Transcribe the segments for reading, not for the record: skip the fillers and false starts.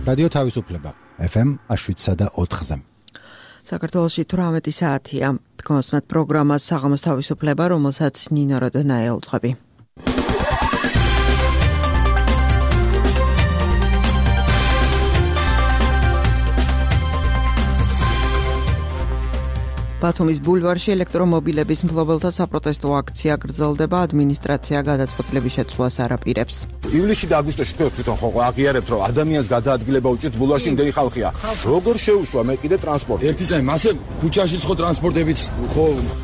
რადიო თავისუფლება FM 7.4-ზე. საქართველოში 18 საათია. გონსმათ პროგრამას საღამოს თავისუფლება, რომელსაც ნინო როდონაია უძღვები. ბათუმის ბულვარში ელექტრომობილების მფლობელთა საპროტესტო აქცია გრძელდება, ადმინისტრაცია გადაწყვეტილების შეცვლას არ აპირებს. ივლისში და აგვისტოში თვითონ ხო აღიარებთ, რომ ადამიანს გადაადგილება უჭირთ ბულვარში იმდენი ხალხია. როგორ შეუშვა მე კიდე ტრანსპორტი? ერთი წამი, მასე ქუჩაშიც ხო ტრანსპორტებიც ხო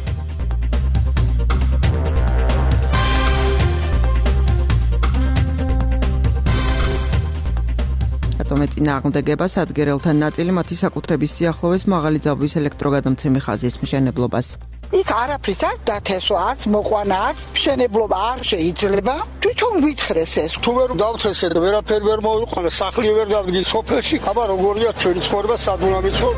წინააღმდეგება სადგერელთან ნაწილი მათი საკუთრების სიახლოვეს მაღალი ძაბვის ელექტროგადამცემი ხაზის მშენებლობას. იქ არაფრით არ დათესვა, არც მოყვანა, არც მშენებლობა არ შეიძლება. თვითონ ვითხრეს ეს. თუ ვერ დავთესე და ვერაფერი ვერ მოვიყვანე, სახლი ვერ დავდგი სოფელში, აბა როგორია ჩვენი ცხოვრება, სად უნდა ვიცხო?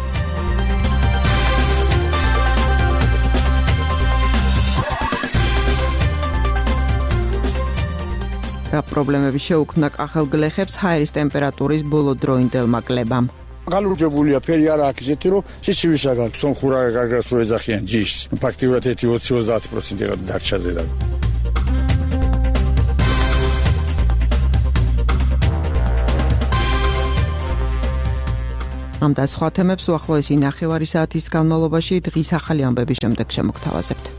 რა პრობლემები შეუქმნა კახელგლეხებს ჰაერის ტემპერატურის ბოლო დროინდელმა კლებამ. განურჯებულია ფერი არა აქ ისეთი რომ სიცივისა გაქვს ხურა გარგას რო ეძახიან ჯიშს. ფაქტიურად 20-30% დარჩაზე რა. ამ და სხვა თემებს უახლოესი ნახევარი საათის განმავლობაში დღის ახალი ამბების შემდეგ შემოგთავაზებთ.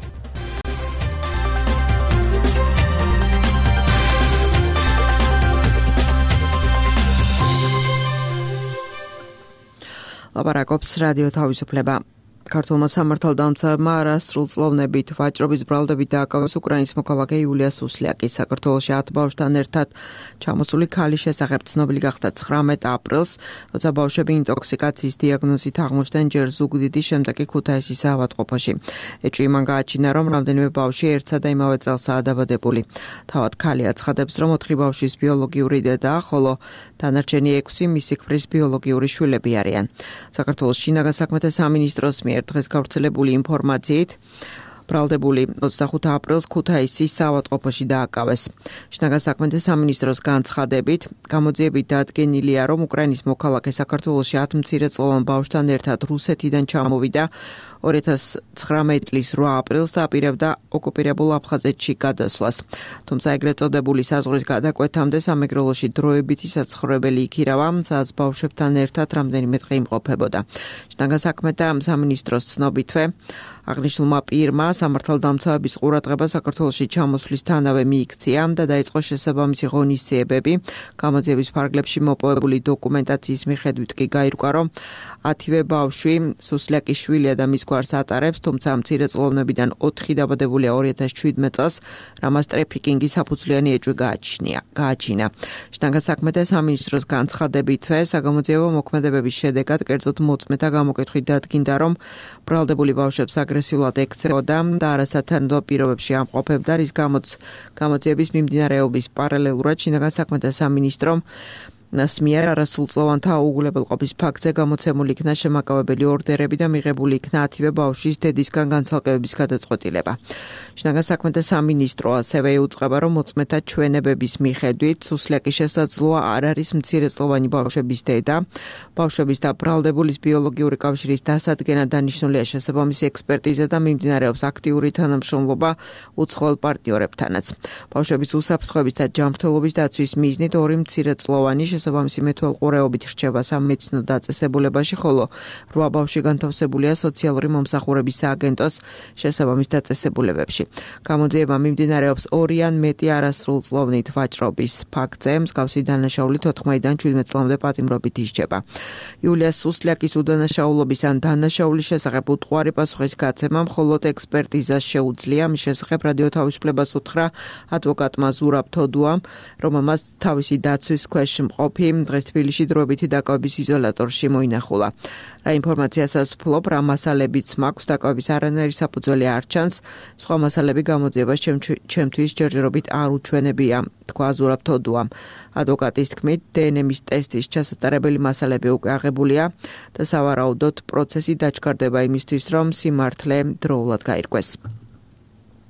ლაპარაკობს რადიო თავისუფლება. ქართულმა სამართალდამცავმა არასრულწლოვნებით ვაჭრობის ბრალდებით დააკავეს უკრაინის მოქალაქე იულია სუსლიაკი. საქართველოში 10 ბავშვთან ერთად ჩამოსული ქალის შესახებ ცნობილი გახდა 19 აპრილს, როცა ბავშვები ინტოქსიკაციის დიაგნოზით აღმოჩნდნენ ჯერ ზუგდიდის, შემდეგ კი ქუთაისის ავადმყოფოში. ეჭვი მან გააჩინა, რომ რამდენიმე ბავშვი ერთსა და იმავე წელსაა დაბადებული. თავად ქალი აცხადებს, რომ 4 ბავშვის ბიოლოგიური დედაა, ხოლო დანარჩენი 6 მისი ქმრის ბიოლოგიური შვილები არიან. საქართველოს შინაგან საქმეთა სამინისტროს მიერ დღეს გავრცელებული ინფორმაციით ბრალდებული 25 აპრილს ქუთაისის ავადმყოფოში დააკავეს. შინაგან საქმეთა სამინისტროს განცხადებით, გამოძიებით დადგენილია, რომ უკრაინის მოქალაქე საქართველოში 10 მცირეწლოვან ბავშვთან ერთად რუსეთიდან ჩამოვიდა 2019 წლის 8 აპრილს და აპირებდა ოკუპირებულ აფხაზეთში გადასვლას. თუმცა ეგრეთ წოდებული საზღვრის გადაკვეთამდე სამეგრელოში დროებითი საცხოვრებელი იქირავა, სადაც ბავშვებთან ერთად რამდენიმე დღე იმყოფებოდა. შინაგან საქმეთა სამინისტროს ცნობითვე აღნიშნულმა პირმა სამართალდამცავების ყურადღება საქართველოში ჩამოსვლისთანავე მიიქცია და დაიწყო შესაბამისი ღონისძიებები. გამოძიების ფარგლებში მოპოვებული დოკუმენტაციის მიხედვით კი გაირკვა, რომ 10-ვე ბავშვი სუსლიაკის შვილია და მის გვარს ატარებს, თუმცა მცირეწლოვნებიდან 4 დაბადებულია 2017 წელს, რამაც ტრაფიკინგის საფუძვლიანი ეჭვი გააჩინა. შინაგან საქმეთა სამინისტროს განცხადებითვე საგამოძიებო მოქმედებების შედეგად კერძოდ მოწმეთა გამოკითხვით დადგინდა, რომ ბრალდებული ბავშვებს აგრესიულად ექცეოდა და არასათანადო პირობებში ამყოფებდა, რის გამოც გამოძიების მიმდინარეობის პარალელურად შინაგან საქმეთა სამინისტრომ მიერ არასრულწლოვანთა უუგულებელყოფის ფაქტზე გამოცემული იქნა შემაკავებელი ორდერები და მიღებული იქნა 10-ვე ბავშვის დედისგან განცალკევების გადაწყვეტილება. შინაგან საქმეთა სამინისტრო ასევე იუწყება, რომ მოწმეთა ჩვენებების მიხედვით სუსლიაკის შესაძლოა არ არის მცირეწლოვანი ბავშვების დედა. ბავშვების და ბრალდებულის ბიოლოგიური კავშირის დასადგენა დანიშნულია შესაბამისი ექსპერტიზა და მიმდინარეობს აქტიური თანამშრომლობა უცხოელ პარტნიორებთანაც. ბავშვების უსაფრთხოების და ჯანმრთელობის დაცვის მიზნით 2 მცირეწლოვანი შესაბამისი მეთვალყურეობით რჩება სამედიცინო დაწესებულებაში, ხოლო 8 ბავშვი განთავსებულია სოციალური მომსახურების სააგენტოს შესაბამის დაწესებულებებში. გამოძიება მიმდინარეობს 2 ან მეტი არასრულწლოვნით ვაჭრობის ფაქტზე, მსგავსი დანაშაული 14-დან 17 წლამდე პატიმრობით ისჯება. იულია სუსლიაკის უდანაშაულობის ან დანაშაულის შესახებ უტყუარი პასუხის გაცემა მხოლოდ ექსპერტიზას შეუძლია. მის შესახებ რადიო თავისუფლებას უთხრა ადვოკატმა ზურაბ თოდუამ, რომელმაც თავისი დაცვის ქვეშ დღეს თბილისში დროებითი დაკავების იზოლატორში მოინახულა. რა ინფორმაციასაც ვფლობ, რა მასალებიც მაქვს, დაკავების არანაირი საფუძველი არ ჩანს, სხვა მასალები გამოძიებას ჩემთვის ჯერჯერობით არ უჩვენებია, თქვა ზურაბ თოდუამ. ადვოკატის თქმით, დნმ-ის ტესტის ჩასატარებელი მასალები უკვე აღებულია და სავარაუდოდ პროცესი დაჩქარდება იმისთვის, რომ სიმართლე დროულად გაირკვეს.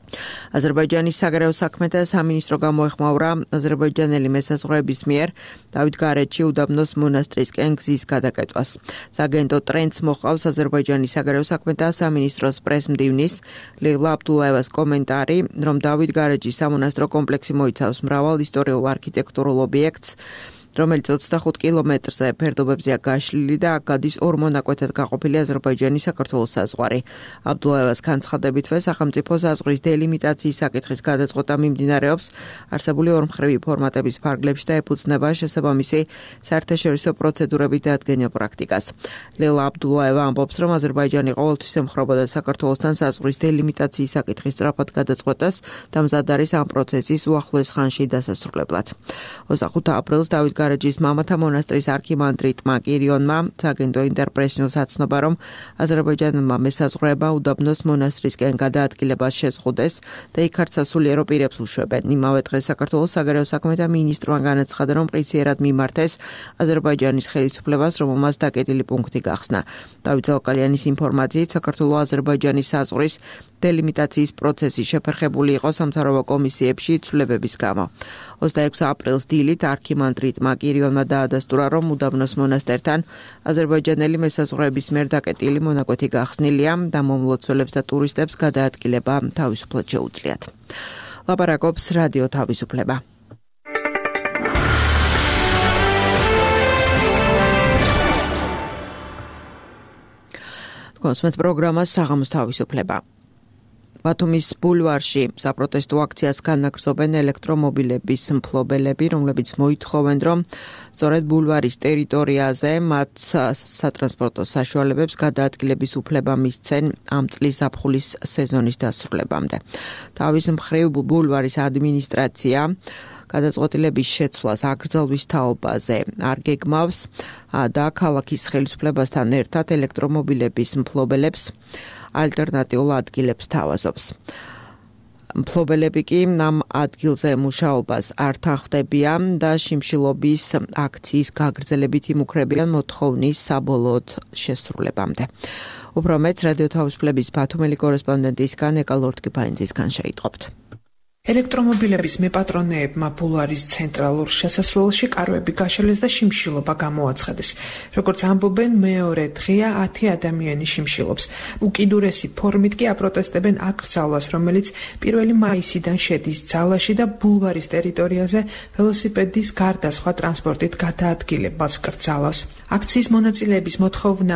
აზერბაიჯანის საგარეო საქმეთა სამინისტრო გამოეხმაურა აზერბაიჯანელი მესაზღვრეების მიერ დავითგარეჯში უდაბნოს მონასტრისკენ გზის გადაკეთვას. სააგენტო ტრენდს მოყავს აზერბაიჯანის საგარეო საქმეთა სამინისტროს პრესმდივნის ლეილა აბდულაევას კომენტარი, რომ დავითგარეჯის სამონასტრო კომპლექსი მოიცავს მრავალ ისტორიულ არქიტექტურულ ობიექტს, რომელიც 25 კილომეტრზე ფერდობებზეა გაშლილი და აქ გადის ორ მონაკვეთად გაყოფილი აზერბაიჯანის საქართველოს საზღვარი. აბდულაევას განცხადებითვე სახელმწიფო საზღვრის დელიმიტაციის საკითხის გადაწყვეტა მიმდინარეობს არსებული ორმხრივი ფორმატების ფარგლებში და ეფუძნება შესაბამისი საერთაშორისო პროცედურებით დადგენილ პრაქტიკას. ლეილა აბდულაევა ამბობს, რომ აზერბაიჯანი ყოველთვის ემხრობოდა საქართველოსთან საზღვრის დელიმიტაციის საკითხის სწრაფად გადაწყვეტას და მზად არის ამ პროცესის უახლოეს ხანში დასასრულებლად. 25 აპრილს დავითგარეჯის მამათა მონასტრის არქიმანდრიტმა კირიონმა სააგენტო ინტერპრესიოს აცნობა, რომ აზერბაიჯანმა მესაზღვრეებმა უდაბნოს მონასტრისკენ გადაადგილებას შეზღუდეს და იქ არც სასულიერო პირებს უშვებენ. იმავე დღეს საქართველოს საგარეო საქმეთა მინისტრმა განაცხადა, რომ პრინციპად მიმართეს აზერბაიჯანის ხელისუფლებას, რომ მას დაკეტილი პუნქტი გახსნა. დავით ზალკალიანის ინფორმაციით, საქართველოს აზერბაიჯანის საზღვრის დელიმიტაციის პროცესი შეფერხებული იყო სამთავრობო კომისიებში ცვლილებების გამო. 26 აპრილს დილით არქიმანდრიტმა კირიონმა დაადასტურა, რომ უდაბნოს მონასტერთან აზერბაიჯანელი მესაზღვრეების მიერ დაკეტილი მონაკვეთი გახსნილია და მომლოცველებს და ტურისტებს გადაადგილება თავისუფლად შეუძლიათ. ლაპარაკობს რადიო თავისუფლება. კონსმეთ პროგრამა საღამოს თავისუფლება. ბათუმის ბულვარში საპროტესტო აქციას განაგრძობენ ელექტრომობილების მფლობელები, რომლებიც მოითხოვენ, რომ სწორედ ბულვარის ტერიტორიაზე მათ სატრანსპორტო საშუალებებს გადაადგილების უფლება მისცენ ამ წლის ზაფხულის სეზონის დასრულებამდე. თავის მხრივ ბულვარის ადმინისტრაცია გადაწყვეტილების შეცვლას აკრძალვის თაობაზე არ გეგმავს და ქალაქის ხელისუფლებასთან ერთად ელექტრომობილების მფლობელებს ალტერნატიულ ადგილებს თავაზობს. მფლობელები კი ამ ადგილზე მუშაობას არ თანხმდებიან და შიმშილობის აქციის გაგრძელებით იმუქრებიან მოთხოვნის საბოლოოდ შესრულებამდე. უფრო მეტ რადიო თავისუფლების ბათუმელი კორესპონდენტისგან ეკა ლორდკიფაინძისგან შეიტყობთ. ელექტრომობილების მეპატრონეებმა ბულვარის ცენტრალურ შესასვლელში კარვები გაშალეს და შიმშილობა გამოაცხადეს. როგორც ამბობენ, მეორე დღეა 10 ადამიანი შიმშილობს. უკიდურესი ფორმით კი აპროტესტებენ აკრძალვას, რომელიც 1 მაისიდან შედის ძალაში და ბულვარის ტერიტორიაზე ველოსიპედის გარდა სხვა ტრანსპორტით გადაადგილებას კრძალავს. აქციის მონაწილეების მოთხოვნა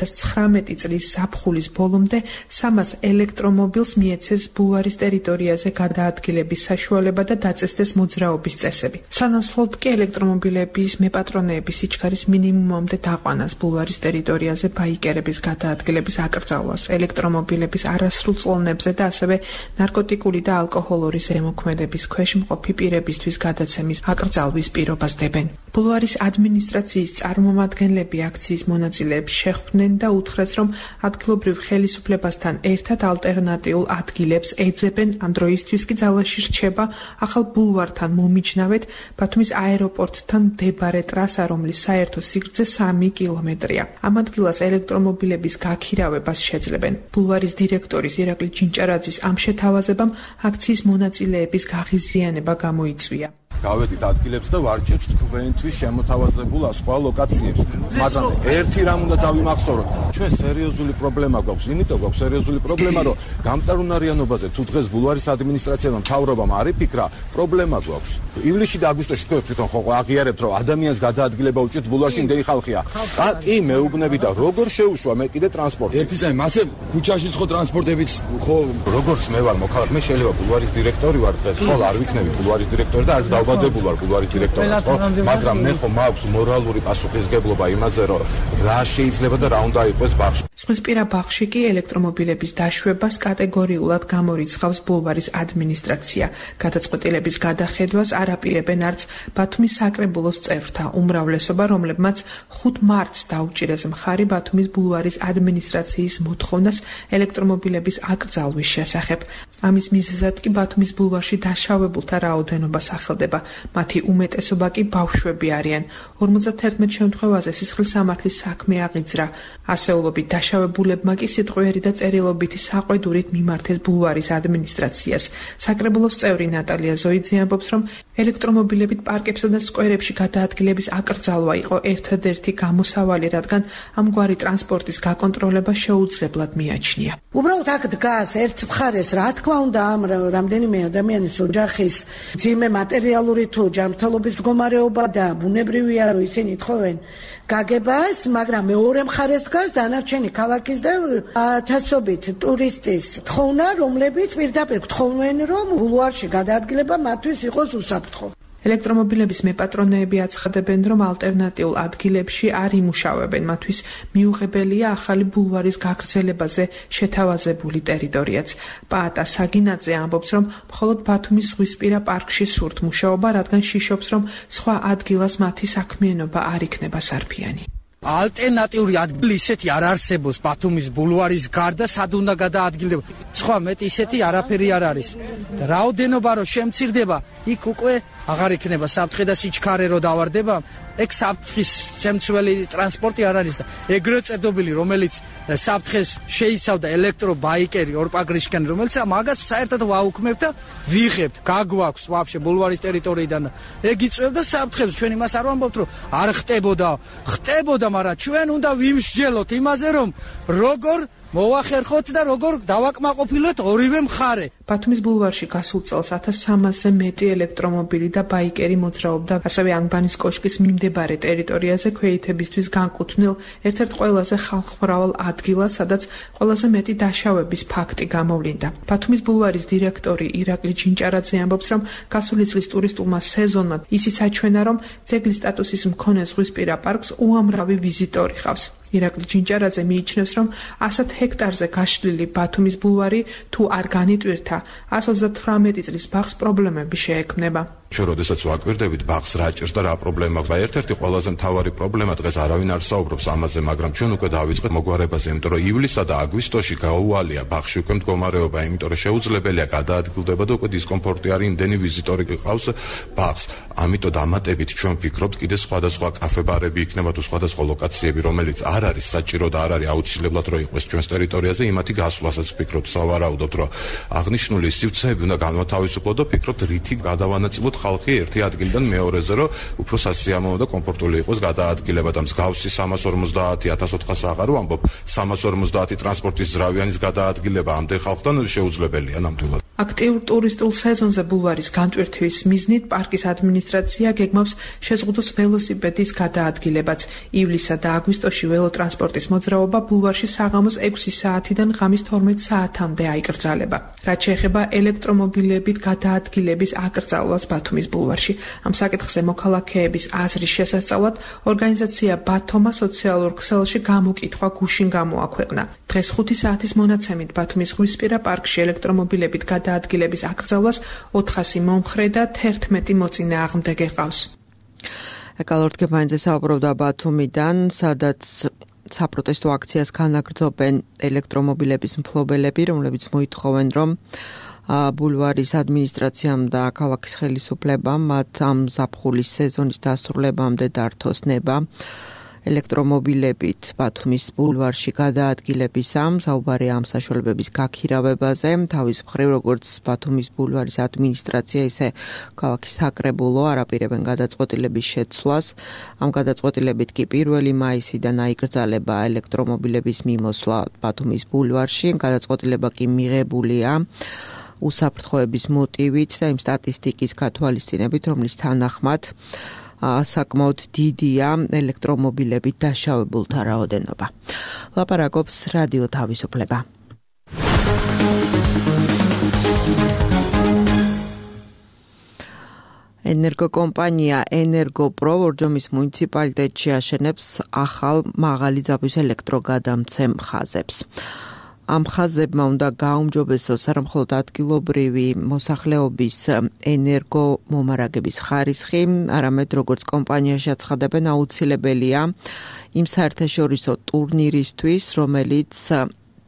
2019 წლის ზაფხულის ბოლომდე 300 ელექტრომობილს მიეცეს ბულვარის ტერიტორიაზე გადაადგილებას საშუალება და დაწესდეს მოძრაობის წესები. სანაცვლოდ კი ელექტრომობილების მეპატრონეების სიჩქარის მინიმუმამდე დაყვანას ბულვარის ტერიტორიაზე ბაიკერების გადაადგილების აკრძალვას, ელექტრომობილების არასრულწლოვნებზე და ასევე ნარკოტიკული და ალკოჰოლური ზემოქმედების ქვეშ მყოფი პირებისთვის გადაცემის აკრძალვის პირობას დებენ. ბულვარის ადმინისტრაციის წარმომადგენლები აქციის მონაწილეებს შეხვდნენ და უთხრეს, რომ ადგილობრივ ხელისუფლებასთან ერთად ალტერნატიულ ადგილებს ეძებენ, ამ დროისთვის კი ძალაში რჩება ახალ ბულვართან მომიჯნავედ ბათუმის აეროპორტთან მდებარე ტრასა, რომლის საერთო სიგრძე 3 კილომეტრია. ამ ადგილას ელექტრომობილების გაქირავებას შეძლებენ. ბულვარის დირექტორის ირაკლი ჯინჭარაძის ამ შეთავაზებამ აქციის მონაწილეების გაღიზიანება გამოიწვია. გავედით ადგილებს და ვარჩევთ თქვენთვის შემოთავაზებულ სხვა ლოკაციებს. მაგრამ ერთი რამ უნდა დავიმახსოვროთ. ჩვენ სერიოზული პრობლემა გვაქვს. იმიტომ გვაქვს სერიოზული პრობლემა, რომ გამტარუნარიანობაზე თუ დღეს ბულვარის ადმინისტრაციამ თავრობამ არ იფიქრა, პრობლემა გვაქვს. ივლისში და აგვისტოში თქვენ თვითონ ხო აღიარებთ, რომ ადამიანს გადაადგილება უჭირთ ბულვარში იმდენი ხალხია. კი მეუბნები და როგორ შეუშვა მე კიდე ტრანსპორტი. ერთი წამი მასე ქუჩაშიც ხო ტრანსპორტებიც ხო როგორც მე ვარ მოქალაქ, მე შეიძლება ბულვარის დირექტორი ვარ დღეს, ხო არ ვიქნები ბულვარის დირექტორი და არც დავბადებული ვარ ბულვარის დირექტორი, ხო? მაგრამ მე ხო მაქვს მორალური პასუხისგებლობა იმაზე, რომ რა შეიძლება და რა უნდა იყოს ბაღში. ზღვისპირა ბაღში კი ელექტრომობილების დაშვებას კატეგორიულად გამორიცხავს ბულვარის ადმინისტრაცია. გადაწყვეტილების გადახედვას არ აპირებენ არც ბათუმის საკრებულოს წევრთა უმრავლესობა, რომლებმაც 5 მარტს დაუჭირეს მხარი ბათუმის ბულვარის ადმინისტრაციის მოთხოვნას ელექტრომობილების აკრძალვის შესახებ. ამის მიზეზად კი ბათუმის ბულვარში დაშავებულთა რაოდენობა სახელდება. მათი უმეტესობა კი ბავშვები არიან. 51 შემთხვევაზე სისხლის სამართლის საქმე აღიძრა. ასეულობით დაშავებულებმა კი სიტყვიერი და წერილობითი საყვედურით მიმართეს ბულვარის ადმინისტრაციას. საკრებულოს წევრი ნატალია ზოიძე ამბობს, რომ ელექტრომობილებით პარკებსა და სკვერებში გადაადგილების აკრძალვა იყო ერთადერთი გამოსავალი, რადგან ამგვარი ტრანსპორტის გაკონტროლება შეუძლებლად მიაჩნია. უბრალოდ აქ დგას ერთ მხარეს, რა თქმა უნდა, ამ რამდენიმე ადამიანის ოჯახის ძიმე მატერიალური თუ ჯანმრთელობის მდგომარეობა და ბუნებრივია, რომ ისინი თხოვენ გაგებას, მაგრამ მეორე მხარეს დგას დანარჩენი ქალაქის და ათასობით ტურისტის თხოვნა, რომლებიც პირდაპირ გთხოვენ, რომ ბულვარში გადაადგილება მათთვის იყოს უსაფრთხო. ელექტრომობილების მეპატრონეები აცხადებენ, რომ ალტერნატიულ ადგილებში არ იმუშავებენ, მათთვის მიუღებელია ახალი ბულვარის გაგრძელებაზე შეთავაზებული ტერიტორიაც. პაატა საგინაძე ამბობს, რომ მხოლოდ ბათუმის ზღვისპირა პარკში სურთ მუშაობა, რადგან შიშობს, რომ სხვა ადგილას მათი საქმიანობა არ იქნება სარფიანი. ალტერნატიული ადგილი ისეთი არ არსებობს ბათუმის ბულვარის გარდა, სად უნდა გადაადგილდება. სხვა მეტი ისეთი არაფერი არ არის. და რაოდენობა რომ შემცირდება, იქ უკვე აღარ იქნება საფრთხე და სიჩქარე რო დავარდება, ეგ საფრთხის შემცველი ტრანსპორტი არ არის და ეგრეთ წოდებული, რომელიც საფრთხეს შეიცავდა ელექტრობაიკერი ორპაგრიშკენ, რომელიც მაგას საერთოდ ვაუქმებთ და ვიღებთ, გაგვაქვს ვაფშე ბულვარის ტერიტორიიდან. ეგ იწვევდა საფრთხებს, ჩვენ იმას არ ვამბობთ, რომ არ ხტებოდა, მაგრამ ჩვენ უნდა ვიმსჯელოთ იმაზე, რომ როგორ მოვახერხოთ და როგორ დავაკმაყოფილოთ ორივე მხარე. ბათუმის ბულვარში გასულ წელს 1300-ზე მეტი ელექტრომობილი და ბაიკერი მოძრაობდა, ასევე ანბანის კოშკის მიმდებარე ტერიტორიაზე ქვეითებისთვის განკუთვნილ ერთ-ერთ ყველაზე ხალხმრავალ ადგილას, სადაც ყველაზე მეტი დაშავების ფაქტი გამოვლინდა. ბათუმის ბულვარის დირექტორი ირაკლი ჯინჭარაძე ამბობს, რომ გასული წლის ტურისტულმა სეზონმა ისიც აჩვენა, რომ ძეგლის სტატუსის მქონე ზღვისპირა პარკს უამრავი ვიზიტორი ჰყავს. ირაკლი ჯინჭარაძე მიიჩნევს, რომ 100 ჰექტარზე გაშლილი ბათუმის ბულვარი თუ არ განიტვირთა, 138 წლის ბაღს პრობლემები შეექმნება. ჩვენ როდესაც ვაკვირდებით ბაღს რა ჭირს და რა პრობლემა აქვს. ერთ-ერთი ყველაზე მთავარი პრობლემა დღეს არავინ არ საუბრობს ამაზე, მაგრამ ჩვენ უკვე დავიწყეთ მოგვარებაზე, იმიტომ რომ ივლისსა და აგვისტოში გაუვალია ბაღში უკვე მდგომარეობა, იმიტომ რომ შეუძლებელია გადაადგილდება და უკვე დისკომფორტი არის, იმდენი ვიზიტორი გყავს ბაღს. ამიტომ დამატებით ჩვენ ვფიქრობთ კიდე სხვადასხვა კაფე-ბარები იქნება თუ სხვადასხვა ლოკაციები, რომელიც არ არის საჭირო და არ არის აუცილებლად რომ იყოს ჩვენს ტერიტორიაზე, იმათი გასვლასაც ვფიქრობთ, სავარაუდოდ რომ აღნიშნული სივრცეები უნდა განმათავისუფლოთ და ვფიქრობთ რითი გადავანაწილოთ ხალხი ერთი ადგილიდან მეორეზე, რომ უფრო სასიამოვნო და კომფორტული იყოს გადაადგილება და მსგავსი 350 1400 აღარ ვამბობ, 350 ტრანსპორტის ძრავიანის გადაადგილება ამდენ ხალხთან შეუძლებელია ნამდვილად. აქტიურ ტურისტულ სეზონზე ბულვარის განტვირთვის მიზნით პარკის ადმინისტრაცია გეგმავს შეზღუდოს ველოსიპედის გადაადგილებაც. ივლისსა და აგვისტოში ველოტრანსპორტის მოძრაობა ბულვარში საღამოს 6 საათიდან ღამის 12 საათამდე აიკრძალება. რაც შეეხება ელექტრომობილებით გადაადგილების აკრძალვას ბათუმის ბულვარში, ამ საკითხზე მოქალაქეების აზრის შესასწავლად ორგანიზაცია ბათომა სოციალურ ქსელში გამოკითხვა გუშინ გამოაქვეყნა. დღეს 5 საათის მონაცემით ბათუმის ზღვისპირა პარკში ელექტრომობილებით გადაადგილების აკრძალვას 400 მომხრე და 11 მოწინააღმდეგე ყავს. ეკალორდ გეფანიძე საუბრობდა ბათუმიდან, სადაც საპროტესტო აქციას განაგრძობენ ელექტრომობილების მფლობელები, რომლებიც მოითხოვენ, რომ ბულვარის ადმინისტრაციამ და ქალაქის ხელისუფლებამ მათ ამ ზაფხულის სეზონის დასრულებამდე დართოს ნება ელექტრომობილებით ბათუმის ბულვარში გადაადგილებისამ. საუბარია ამ საშუალებების გაქირავებაზე. თავის მხრივ, როგორც ბათუმის ბულვარის ადმინისტრაცია, ისე ქალაქის საკრებულო არაპირებენ გადაწყვეტილების შეცვლას. ამ გადაწყვეტილებით კი 1 მაისიდან აიკრძალება ელექტრომობილების მიმოსვლა ბათუმის ბულვარში. გადაწყვეტილება კი მიღებულია უსაფრთხოების მოტივით და იმ სტატისტიკის გათვალისწინებით, რომლის თანახმად საკმაოდ დიდია ელექტრომობილებით დაშავებულთა რაოდენობა. ლაპარაკობს რადიო თავისუფლება. ენერგოკომპანია ენერგოპრო ორჯომის მუნიციპალიტეტში აშენებს ახალ მაღალი ძაბვის ელექტროგადამცემ ხაზებს. ამ ხაზებმა უნდა გაუმჯობესოს არა მხოლოდ ადგილობრივი მოსახლეობის ენერგომომარაგების ხარისხი, არამედ როგორც კომპანიაში აცხადებენ, აუცილებელია იმ საერთაშორისო ტურნირისთვის, რომელიც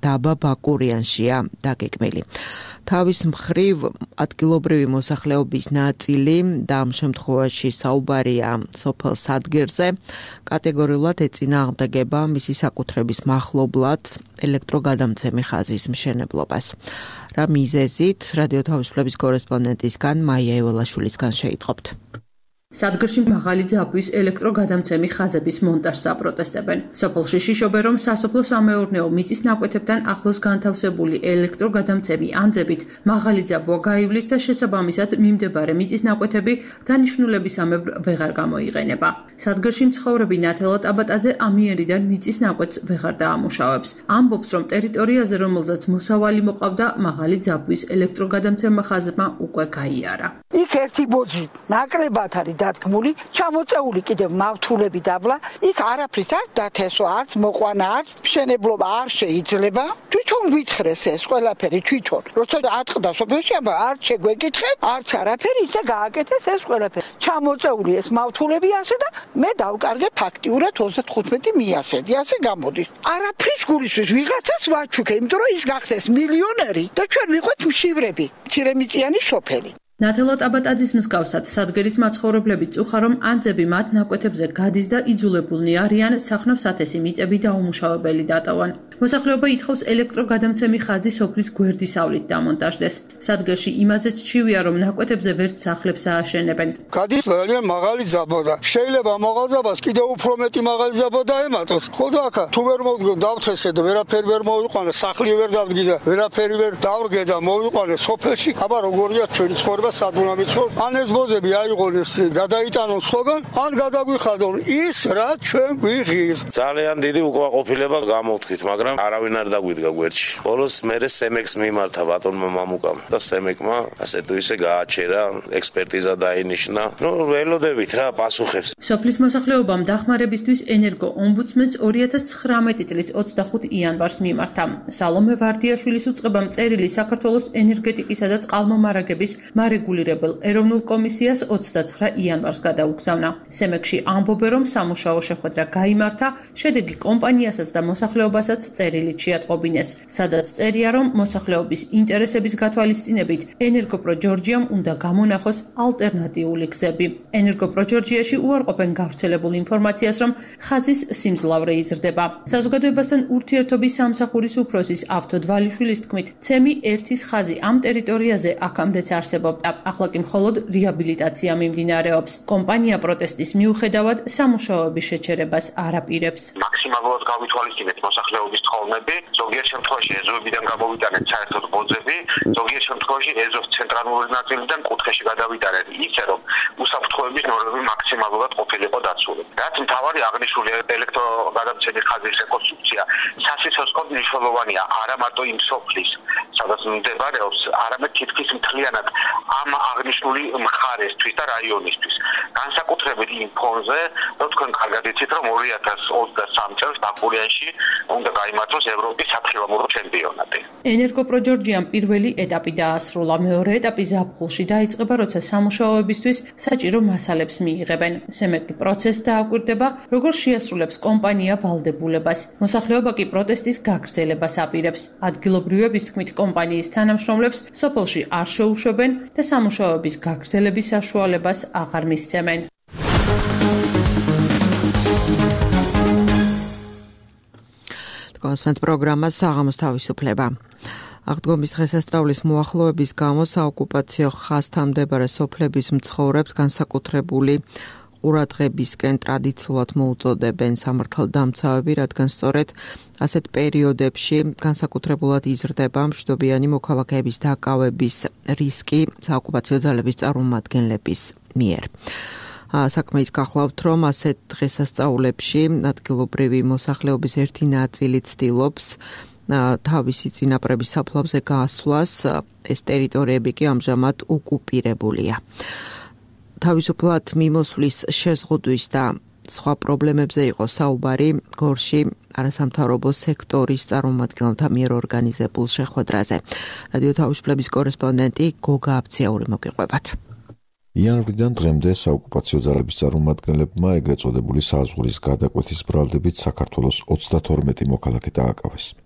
დაბა ბაკურიანშია დაგეგმილი. თავის მხრივ ადგილობრივი მოსახლეობის ნაწილი და ამ შემთხვევაში საუბარია სოფელ სადგერზე კატეგორიულად ეწინააღმდეგება მისი საკუთრების მახლობლად ელექტროგადამცემი ხაზის მშენებლობას. რა მიზეზით რადიო თავისუფლების კორესპონდენტისგან მაია ეველაშვილისგან შეიტყობთ. სადგერში მაღალი ძაბვის ელექტროგადამცემი ხაზების მონტაჟს აპროტესტებენ. სოფელში შიშობენ, რომ სასოფლო-სამეურნეო მიწის ნაკვეთებთან ახლოს განთავსებული ელექტროგადამცემი ანძებით მაღალი ძაბვა გაივლის და შესაბამისად მიმდებარე მიწის ნაკვეთები დანიშნულებისამებრ ვეღარ გამოიყენება. სადგერში მცხოვრები ნათელა ტაბატაძე ამიერიდან მიწის ნაკვეთს ვეღარ დაამუშავებს. ამბობს, რომ ტერიტორიაზე, რომელზეც მოსავალი მოყავდა, მაღალი ძაბვის ელექტროგადამცემი ხაზმა უკვე გაიარა. იქ ერთი ბოძი ნაკლებად არის დადგმული, ჩამოწეული კიდევ მავთულები დაბლა, იქ არაფრის არ დათესვა, არც მოყვანა, არც მშენებლობა არ შეიძლება. თვითონ გვითხრეს ეს ყველაფერი თვითონ. როცა ატყდა სოფელში, არ შეგვეკითხეთ, არც არაფერი, ისე გააკეთეს ეს ყველაფერი. ჩამოწეული ეს მავთულები ასე და მე დავკარგე ფაქტიურად 35 მიასედი, ასე გამოდის. არაფრის გულისთვის ვიღაცას ვაჩუქე, იმიტომ რომ ის გახსეს მილიონერი და ჩვენ ვიყოთ მშივრები, მცირემიწიანი სოფელი. ნათელა ტაბატაძის მსგავსად სადგერის მაცხოვრებლები წუხა, რომ ანძები მათ ნაკვეთებზე გადის და იძულებულნი არიან სახნავს ათესი მიწები დაუმუშავებელი დატოვონ. მოსახლეობა ითხოვს ელექტროგადამცემი ხაზი სოფლის გვერდისავლით დამონტაჟდეს. სადგერში იმაზეც ჩივია, რომ ნაკვეთებზე ვერც სახლებს ააშენებენ. გადის ძალიან მაღალი ძაბვა და შეიძლება მაღალ ძაბვას კიდევ უფრო მეტი მაღალი ძაბვა დაემატოს. ხო და აქ თუ ვერ მოვდგენ დავთესე და ვერაფერი ვერ მოვიყვანე, სახლი ვერ დავდგი და ვერაფერი ვერ დავრგე და მოვიყვანე სოფელში, აბა როგორია ჩვენი ცხოვრება სად უნდა ვიცხო? ან ეს ბოძები აიღონეს, გადაიტანონ სხვაგან, ან გადაგვიხადონ ის, რაც ჩვენ გვიღის. ძალიან დიდი უკმაყოფილება გამოვთქვით, მაგრამ არავინ არ დაგვიდგა გვერდში. ბოლოს მერე სემექს მიმართა ბატონმა მამუკამ და სემეკმა ასე თუ ისე გააჩერა, ექსპერტიზა დაინიშნა. ველოდებით რა პასუხებს. სოფლის მოსახლეობამ დახმარებისთვის ენერგო ომბუდსმენს 2019 წლის 25 იანვარს მიმართა. სალომე ვარდიაშვილის უწყებამ წერილი საქართველოს ენერგეტიკისა და წყალმომარაგების მარეგულირებელ ეროვნულ კომისიას 29 იანვარს გადაუგზავნა. სემეკში ამბობენ, რომ სამუშაო შეხვედრა გაიმართა, შედეგი კომპანიასაც და მოსახლეობასაც წერილით შეატყობინეს, სადაც წერია, რომ მოსახლეობის ინტერესების გათვალისწინებით ენერგოპრო ჯორჯიამ უნდა გამონახოს ალტერნატიული გზები. ენერგოპრო ჯორჯიაში უარყოფენ გავრცელებულ ინფორმაციას, რომ ხაზის სიმძლავრე იზრდება. საზოგადოებასთან ურთიერთობის სამსახურის უფროსის ავთოდ ვალიშვილის თქმით, ცემი ერთის ხაზი ამ ტერიტორიაზე აქამდეც არსებობდა. ახლა კი მხოლოდ რეაბილიტაცია მიმდინარეობს. კომპანია პროტესტის მიუხედავად სამუშაოების შეჩერებას არ აპირებს. მაქსიმალურად გავითვალისწინეთ მოსახლეობის თხოვნები, ზოგიერთ შემთხვევაში ეზოებიდან გამოვიტანეთ საერთოდ ბოძები, ზოგიერთ შემთხვევაში ეზოს ცენტრალური ნაწილიდან კუთხეში გადავიტანეთ ისე, რომ უსაფრთხოების ნორმები მაქსიმალურად ყოფილიყო დაცული. რაც მთავარი აღნიშნული ელექტროგადამცემი ხაზის რეკონსტრუქცია სასიცოცხლოდ მნიშვნელოვანია არა მარტო იმ სოფლის, სადაც მდებარეობს, არამედ თითქმის მთლიანად ამ აღნიშნული მხარესთვის და რაიონისთვის. განსაკუთრებით იმ ფონზე, რომ თქვენ კარგად იცით, რომ 2023 წელს ბაკურიანში უნდა გაიმართოს ევროპის სათხილამურო ჩემპიონატი. ენერგოპრო ჯორჯიამ პირველი ეტაპი დაასრულა, მეორე ეტაპი ზაფხულში დაიწყება, როცა სამუშაოებისთვის საჭირო მასალებს მიიღებენ. სემეკი პროცესს დააკვირდება, როგორ შეასრულებს კომპანია ვალდებულებას. მოსახლეობა კი პროტესტის გაგრძელებას აპირებს. ადგილობრივების თქმით, კომპანიის თანამშრომლებს სოფელში არ შეუშვებენ და სამუშაოების გაგრძელების საშუალებას აღარ მისცემენ. კონსვენტ პროგრამა საღამოს თავისუფლება. აღდგომის დღესასწაულის მოახლოების გამო საოკუპაციო ხაზთან მდებარე სოფლების მცხოვრებთ განსაკუთრებული ყურადღებისკენ ტრადიციულად მოუწოდებენ სამართალდამცავები, რადგან სწორედ ასეთ პერიოდებში განსაკუთრებულად იზრდება მშვიდობიანი მოქალაქეების დაკავების რისკი საოკუპაციო ძალების წარმომადგენლების მიერ. საქმე ის გახლავთ, რომ ასეთ დღესასწაულებში ადგილობრივი მოსახლეობის ერთი ნაწილი ცდილობს თავისი წინაპრების საფლავზე გასვლას, ეს ტერიტორიები კი ამჟამად ოკუპირებულია. თავისუფლად მიმოსვლის შეზღუდვის და სხვა პრობლემებზე იყო საუბარი გორში არასამთავრობო სექტორის წარმომადგენელთა მიერ ორგანიზებულ შეხვედრაზე. რადიო თავისუფლების კორესპონდენტი გოგა აბციაური მოგიყვებათ. იანვრიდან დღემდე საოკუპაციო ძალების წარმომადგენლებმა ეგრეთ წოდებული საზღვრის გადაკვეთის ბრალდებით საქართველოს 32 მოქალაქე დააკავეს.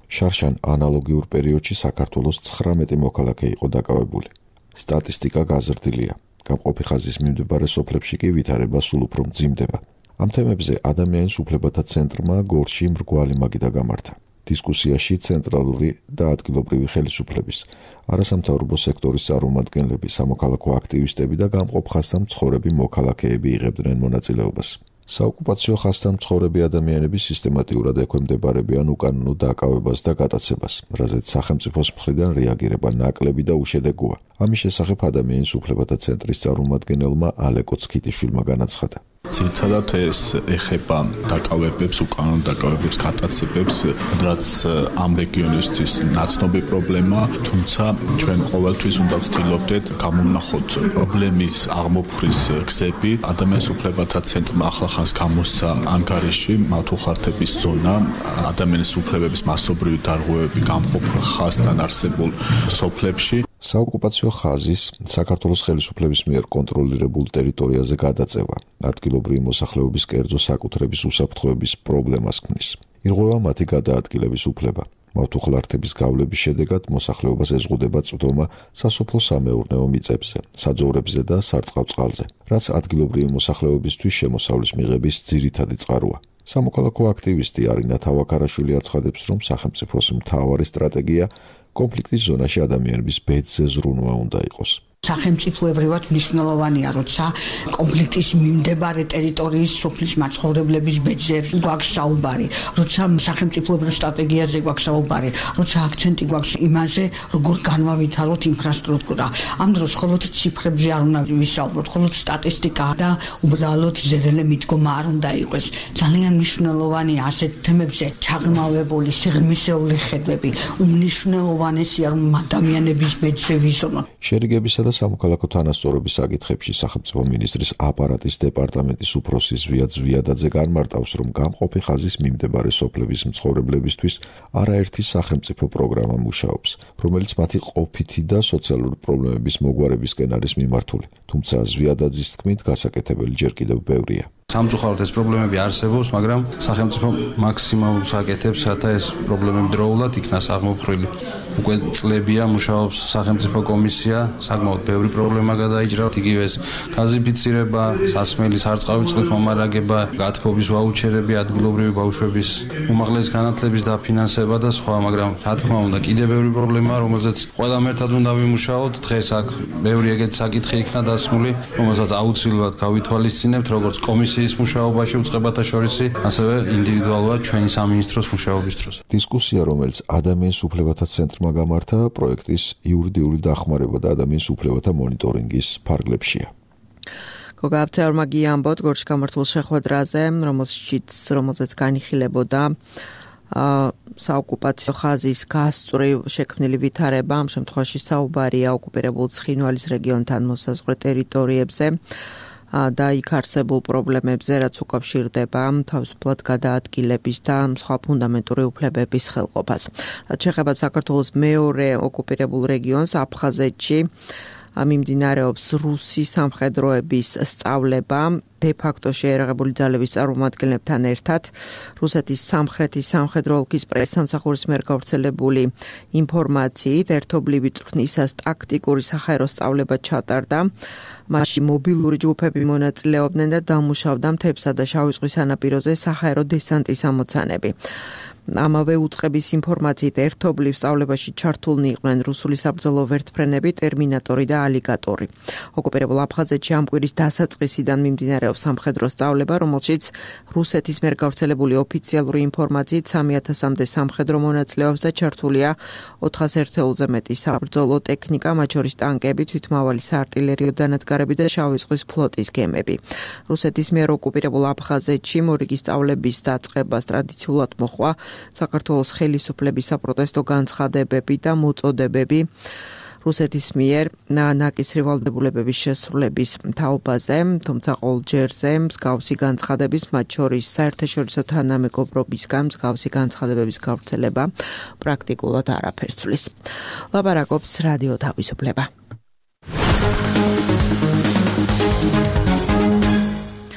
შარშან ანალოგიურ პერიოდში საქართველოს 19 მოქალაქე იყო დაკავებული. სტატისტიკა გაზრდილია. გამყოფი ხაზის მიმდებარე სოფლებში კი ვითარება სულ უფრო მძიმდება. ამ თემებზე ადამიანის უფლებათა ცენტრმა გორში მრგვალი მაგიდა გამართა. დისკუსიაში ცენტრალური და ადგილობრივი ხელისუფლების, არასამთავრობო სექტორის წარმომადგენლები, სამოქალაქო აქტივისტები და გამყოფ ხაზთან მცხოვრები მოქალაქეები იღებდნენ მონაწილეობას. საოკუპაციო ხაზთან მცხოვრები ადამიანები სისტემატიურად ექვემდებარებიან უკანონო დაკავებას და გატაცებას, რაზეც სახელმწიფოს მხრიდან რეაგირება ნაკლები და უშედეგოა. ამის შესახებ ადამიანის უფლებათა ცენტრის წარმომადგენელმა ალეკო ცქიტიშვილმა განაცხადა. ძირითადად ეს ეხება დაკავებებს, უკანონო დაკავებებს, გატაცებებს, რაც ამ რეგიონისთვის ნაცნობი პრობლემა, თუმცა ჩვენ ყოველთვის უნდა ვცდილობდეთ გამოვნახოთ პრობლემის აღმოფხრის გზები. ადამიანის უფლებათა ცენტრმა ახლახანს გამოსცა ანგარიში მათუხართების ზონა, ადამიანის უფლებების მასობრივი დარღვევები გამყოფ ხაზთან არსებულ სოფლებში. საოკუპაციო ხაზის საქართველოს ხელისუფლების მიერ კონტროლირებულ ტერიტორიაზე გადაწევა ადგილობრივი მოსახლეობის კერძო საკუთრების უსაფრთხოების პრობლემას ქმნის. ირღვევა მათი გადაადგილების უფლება. მათუხლართების გავლების შედეგად მოსახლეობას ეზღუდება წვდომა სასოფლო-სამეურნეო მიწებზე, საძოვრებზე და სარწყავწყალზე, რაც ადგილობრივი მოსახლეობისთვის შემოსავლის მიღების ძირითადი წყაროა. სამოქალაქო აქტივისტი არინა თავაქარაშვილი აცხადებს, რომ სახელმწიფოს მთავარი სტრატეგია კონფლიქტის ზონაში ადამიანების ბედზე ზრუნვა უნდა იყოს. სახელმწიფოებრივად მნიშვნელოვანია, როცა კონფლიქტის მიმდებარე ტერიტორიის სოფლის მაცხოვრებლების ბედზე გვაქვს საუბარი, როცა სახელმწიფოებრივ სტრატეგიაზე გვაქვს საუბარი, როცა აქცენტი გვაქვს იმაზე, როგორ განვავითაროთ ინფრასტრუქტურა. ამ დროს მხოლოდ ციფრებზე არ უნდა ვისაუბროთ, მხოლოდ სტატისტიკა და უბრალოდ ზერელე მიდგომა არ უნდა იყოს. ძალიან მნიშვნელოვანია ასეთ თემებზე ჩაღრმავებული სიღრმისეული ხედვები. უმნიშვნელოვანესია, რომ ადამიანების ბედზე ვიზრუნოთ. შერიგებისა და სამოქალაქო თანასწორობის საკითხებში სახელმწიფო მინისტრის აპარატის დეპარტამენტის უფროსი ზვია ზვიადაძე განმარტავს, რომ გამყოფი ხაზის მიმდებარე სოფლების მცხოვრებლებისთვის არაერთი სახელმწიფო პროგრამა მუშაობს, რომელიც მათი ყოფითი და სოციალური პრობლემების მოგვარებისკენ არის მიმართული. თუმცა ზვიადაძის თქმით, გასაკეთებელი ჯერ კიდევ ბევრია. სამწუხაროდ ეს პრობლემები არსებობს, მაგრამ სახელმწიფო მაქსიმალურს აკეთებს, რათა ეს პრობლემები დროულად იქნას აღმოფხვრილი. უკვე წლებია მუშაობს სახელმწიფო კომისია, საკმაოდ ბევრი პრობლემა გადაიჭრა, იგივე ეს გაზიფიცირება, სასმელი სარწყავი წყლით მომარაგება, გათბობის ვაუჩერები, ადგილობრივი ბავშვების უმაღლესი განათლების დაფინანსება და სხვა, მაგრამ რა თქმა უნდა, კიდევ ბევრი პრობლემაა, რომელზეც ყველამ ერთად უნდა ვიმუშაოთ. დღეს აქ ბევრი ეგეთი საკითხი იქნა დასმული, რომელსაც აუცილებლად გავითვალისწინებთ, როგორც კომისიის მუშაობაში უწყებათა შორისი, ასევე ინდივიდუალურად ჩვენი სამინისტროს მუშაობის დროს. დისკუსია, რომელიც ადამიანის უფლებათა ცენტრმა გამართა, პროექტის იურიდიული დახმარება და ადამიანის უფლებათა მონიტორინგის ფარგლებშია. გოგა აბცეორმა გიამბოთ გორში გამართულ შეხვედრაზე, რომელზეც განიხილებოდა საოკუპაციო ხაზის გასწვრივ შექმნილი ვითარება, ამ შემთხვევაში საუბარია ოკუპირებულ ცხინვალის რეგიონთან მოსაზღვრე ტერიტორიებზე და იქ არსებულ პრობლემებზე, რაც უკავშირდება თავისუფლად გადაადგილების და სხვა ფუნდამენტური უფლებების ხელყოფას. რაც შეეხება საქართველოს მეორე ოკუპირებულ რეგიონს აფხაზეთში, მიმდინარეობს რუსი სამხედროების სწავლება დე-ფაქტო შეერაღებული ძალების წარმომადგენლებთან ერთად. რუსეთის სამხრეთის სამხედრო ოლქის პრესსამსახურის მიერ გავრცელებული ინფორმაციით ერთობლივი წვრთნისას ტაქტიკური საჰაერო სწავლება ჩატარდა. მასში მობილური ჯგუფები მონაწილეობდნენ და დამუშავდა მთებსა და შავი ზღვის სანაპიროზე საჰაერო დესანტის ამოცანები. ამავე უწყების ინფორმაციით ერთობლივ სწავლებაში ჩართულნი იყვნენ რუსული საბრძოლო ვერტმფრენები, ტერმინატორი და ალიგატორი. ოკუპირებულ აფხაზეთში ამ კვირის დასაწყისიდან მიმდინარეობს სამხედრო სწავლება, რომელშიც რუსეთის მიერ გავრცელებული ოფიციალური ინფორმაციით 3000-მდე სამხედრო მონაწილეობს და ჩართულია 400 ერთეულზე მეტი საბრძოლო ტექნიკა, მათ შორის ტანკები, თვითმავალი საარტილერიო დანადგარები და შავი ზღვის ფლოტის გემები. რუსეთის მიერ ოკუპირებულ აფხაზეთში მორიგი სწავლების დაწყებას ტრადიციულად მოჰყვა საქართველოს ხელისუფლების საპროტესტო განცხადებები და მოწოდებები რუსეთის მიერ ნაკისრი ვალდებულებების შესრულების თაობაზე, თუმცა ყოველ ჯერზე მსგავსი განცხადების, მათ შორის საერთაშორისო თანამეგობრობისგან მსგავსი განცხადებების გავრცელება პრაქტიკულად არაფერს ცვლის. ლაპარაკობს რადიო თავისუფლება.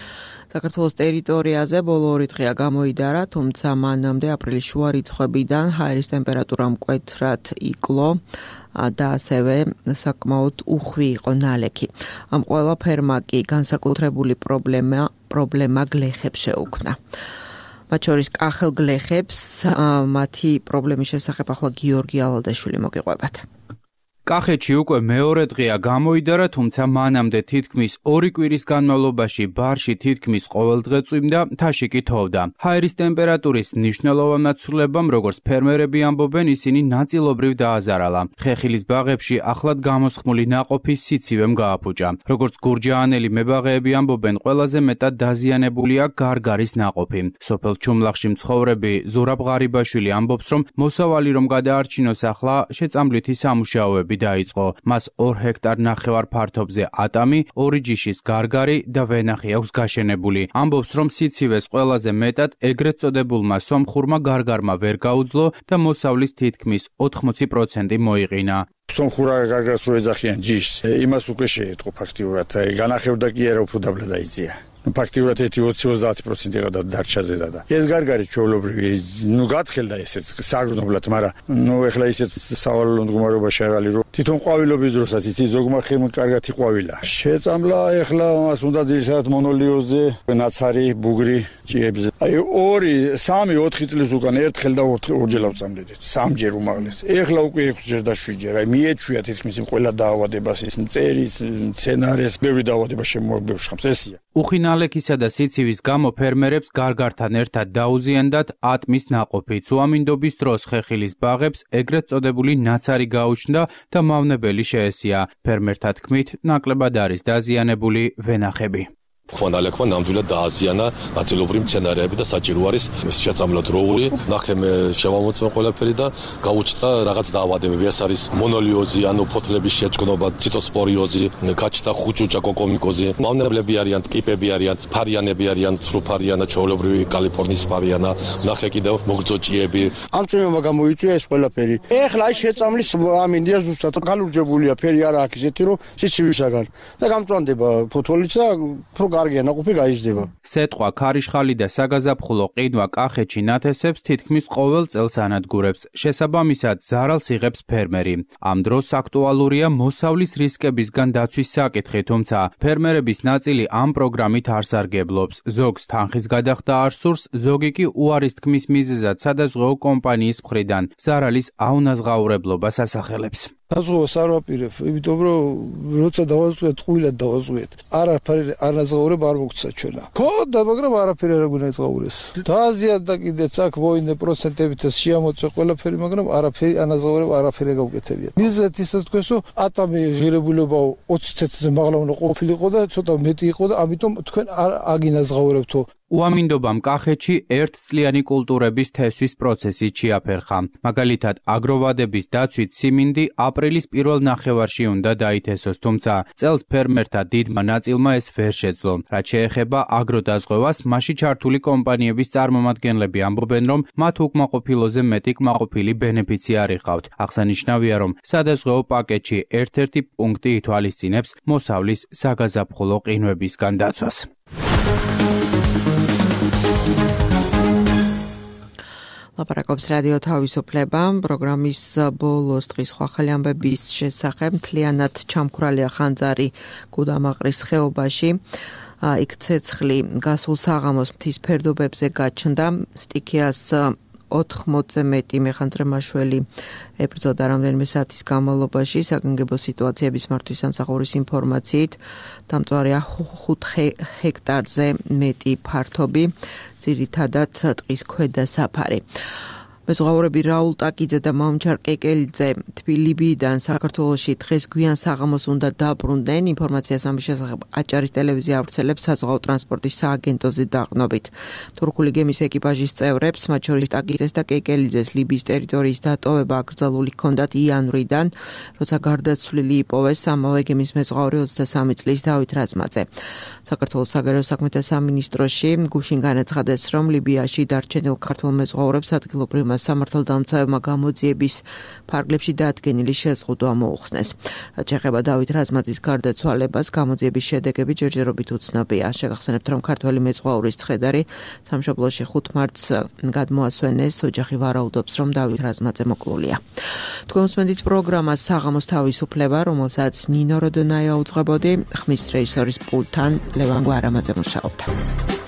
საქართველოს ტერიტორიაზე ბოლო 2 დღეა გამოიდარა, თუმცა მანამდე აპრილის შუა რიცხვებიდან ჰაერის ტემპერატურა მკვეთრად იკლო და ასევე საკმაოდ უხვი იყო ნალექი. ამ ყველაფერმა კი განსაკუთრებული პრობლემა გლეხებს შეუქმნა. მათ შორის კახელ გლეხებს მათი პრობლემის შესახებ ახლა გიორგი ალადაშვილი მოგიყვებათ. კახეთში უკვე მეორე დღეა გამოიდარა, თუმცა მანამდე თითქმის 2 კვირის განმავლობაში ბარში თითქმის ყოველ დღე წვიმდა, მთაში კი თოვდა. ჰაერის ტემპერატურის მნიშვნელოვან ცვლილებამ, როგორც ფერმერები ამბობენ, ისინი ნაწილობრივ დააზარალა. ხეხილის ბაღებში ახლად გამოსხმული ნაყოფის სიცივემ გააფუჭა. როგორც გურჯაანელი მებაღეები ამბობენ, ყველაზე მეტად დაზიანებულია გარგარის ნაყოფი. სოფელ ჩუმლახში მცხოვრები ზურაბ ღარიბაშვილი ამბობს, რომ მოსავალი რომ გადაარჩინოს, ახლა შეწამლითი სამუშაოები დაიწყო. მას 2 ჰექტარ ნახევარ ფართობზე ატამი, 2 ჯიშის გარგარი და ვენახი აქვს გაშენებული. ამბობს, რომ სიცივეს ყველაზე მეტად ეგრეთ წოდებულმა სომხურმა გარგარმა ვერ გაუძლო და მოსავლის თითქმის 80% მოიყინა. სომხურა გარგარს რო ეძახიან ჯიშს, იმას უკვე შეეტყო ფაქტიურად. განახევდა კი არა უფრო დაბლა დაიწია. ფაქტიურად 20-30% ყავდა დარჩაზე და ეს გარგარი ჩვეულებრივი გათხელდა ესეც საგრძნობლად, მაგრამ ეხლა ისეც სავალალო მდგომარეობაში აღალი რომ თვითონ ყვავილობის დროსაც იცი ზოგმა ხემ კარგად იყვავილა. შეწამლა ეხლა მას უნდა ძირითადად მონოლიოზზე, ნაცარი, ბუგრი, ჭიებზე. აი 2-3-4 წლის უკან ერთხელ და ორჯერ ავწამდედით. 3ჯერ უმაღლეს. ეხლა უკვე 6ჯერ და 7ჯერ. აი მიეჩვია თითქმის ყველა დაავადებას, ის მწერის, მცენარეს, ბევრი დაავადება შემოგვეშხამს ესია. უხინალექისა და სიცივის გამო ფერმერებს გარგართან ერთად დაუზიანდათ ატმის ნაყოფიც. უამინდობის დროს ხეხილის ბაღებს ეგრეთ წოდებული ნაცარი გაუჩნდა და მავნებელი შეესია. ფერმერთა თქმით, ნაკლებად არის დაზიანებული ვენახები. ხმანალექმა ნამდვილად დააზიანა ნაწილობრივ მცენარეები და საჭირო არის შეწამლა დროული, ნახემ შევამოწმე ყველაფერი და გაუჩნდა რაღაც დაავადებები. ეს არის მონოლიოზი, ანუ ფოთლების შეჭგნობა, ციტოსპორიოზი, გაჩნდა ხუჭუჭა კოკომიკოზი. მავნებლები არიან, ტკიპები არიან, ფარიანები არიან, ცრუფარიანა, ჩვეულებრივი კალიფორნიის ფარიანა, ნახე კიდევ მოგძოჭიები. ამ წვიმებმა გამოიწვია ეს ყველაფერი. ეხლა აი შეწამლის ამინდია ზუსტად განურჯებულია ფერი არა აქ ისეთი რომ სიცივისაგან და გამწვანდება ფოთოლიც და კარგია ნაყოფი გაიზრდება. სეტყვა, ქარიშხალი და საგაზაფხულო ყინვა კახეთში ნათესებს თითქმის ყოველ წელს ანადგურებს. შესაბამისად, ზარალს იღებს ფერმერი. ამ დროს აქტუალურია მოსავლის რისკებისგან დაცვის საკითხი, თუმცა ფერმერების ნაწილი ამ პროგრამით არ სარგებლობს. ზოგს თანხის გადახდა არ სურს, ზოგი კი უარის თქმის მიზეზად სადაზღვეო კომპანიის მხრიდან ზარალის აუნაზღაურებლობას ასახელებს. საზღვაოს არ ვაპირებ, იმიტომ რომ როცა დავაზღვიეთ, ყვილად დავაზღვიეთ. არაფერი ანაზღაურება არ მოგცა ჩვენა. ქონდა, მაგრამ არაფერი არ გვინაიწყაურეს. დააზიანდა კიდეც აქ მოინდა პროცენტებით შეამოწე ყველაფერი, მაგრამ არაფერი ანაზღაურება არაფერი გავუკეთებიათ. მიზეზად ისე თქვენს, რომ ატამი ღირებულობა 20 ცm-ზე მაღლა უნდა ყოფილიყო და ცოტა მეტი იყო და ამიტომ თქვენ არ აგინაზღაურებთო. უამინდობამ კახეთში ერთწლიანი კულტურების თესვის პროცესი ჩიაფერხა. მაგალითად, აგროვადების დაცვით siminდი აპრილის პირველ ნახევარში უნდა დაითესოს, თუმცა წელს ფერმერთა დიდმა ნაწილმა ეს ვერ შეძლო. რაც შეეხება აგროდაზღვევას, მასში ჩართული კომპანიების წარმომადგენლები ამბობენ, რომ მათ უკმაყოფილოზე მეტი კმაყოფილი ბენეფიციარი ჰყავთ. აღსანიშნავია, რომ სადაზღვეო პაკეტში ერთ-ერთი პუნქტი ითვალისწინებს მოსავლის საგაზაფხულო ყინვებისგან დაცვას. ლაპარაკობს რადიო თავისუფლება. პროგრამის ბოლოს დღის ხალხი ამბების შესახებ მთლიანად ჩამქრალია ხანძარი გუდამაყრის ხეობაში. იქ ცეცხლი გასულ საღამოს მთის ფერდობებზე გაჩნდა. სტიქიას 80-ზე მეტი მეხანძრემაშველი ებრძოდა რამდენიმე საათის განმავლობაში. საგანგებო სიტუაციების მართვის სამსახურის ინფორმაციით დამწვარია 5 ჰექტარზე მეტი ფართობი, ძირითადად ტყის ქვედა საფარი. მეზღვაურები რაულ ტაკიძე და მამჩარ კეკელიძე თბილისიდან საქართველოში დღეს გვიან საღამოს უნდა დაბრუნდნენ. ინფორმაციას ამის შესახებ აჭარის ტელევიზია ავრცელებს საზღვაო ტრანსპორტის სააგენტოზე დაყრდნობით. თურქული გემის ეკიპაჟის წევრებს, მათ შორის ტაკიძეს და კეკელიძეს, ლიბიის ტერიტორიის დატოვება აკრძალული ჰქონდათ იანვრიდან, როცა გარდაცვლილი იპოვეს ამავე გემის მეზღვაური 23 წლის დავით რაზმაძე. საქართველოს საგარეო საქმეთა სამინისტროში გუშინ განაცხადეს, რომ ლიბიაში დარჩენილ ქართულ მეზღვაურებს ადგილობრივ სამართალდამცავებმა გამოძიების ფარგლებში დადგენილი შეზღუდვა მოუხსნეს. რაც ეხება დავით რაზმაძის გარდაცვალებას, გამოძიების შედეგები ჯერჯერობით უცნობია. შეგახსენებთ, რომ ქართველი მეცხვაურის ცხედარი სამშობლოში 5 მარტს გადმოასვენეს, ოჯახი ვარაუდობს, რომ დავით რაზმაძე მოკლულია. თქვენ უსმენთ პროგრამას საღამოს თავისუფლება, რომელსაც ნინო როდონაია უძღვებოდი, ხმის რეჟისორის პულტთან ლევან გვარამაძე მუშაობდა.